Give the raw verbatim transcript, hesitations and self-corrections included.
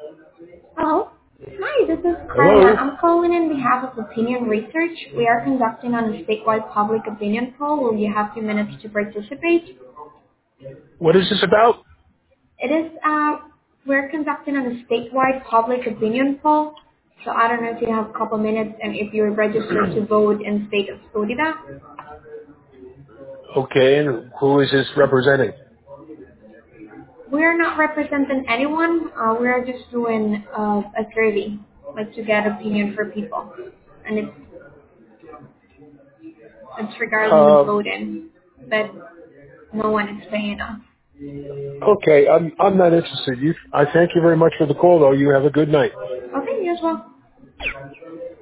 Hello. Hi, this is Carla. Hello? I'm calling in behalf of Opinion Research. We are conducting on a statewide public opinion poll. Will you have two minutes to participate? What is this about? It is, uh, we're conducting on a statewide public opinion poll. So I don't know if you have a couple minutes and if you're registered to vote in state of Florida. Okay, and who is this representing? We're not representing anyone. Uh, we're just doing uh, a survey, like to get opinion for people. And it's, it's regarding the Um, voting. But no one is paying us. okay, I'm, I'm not interested. You, I thank you very much for the call, though. You have a good night. Okay, you as well.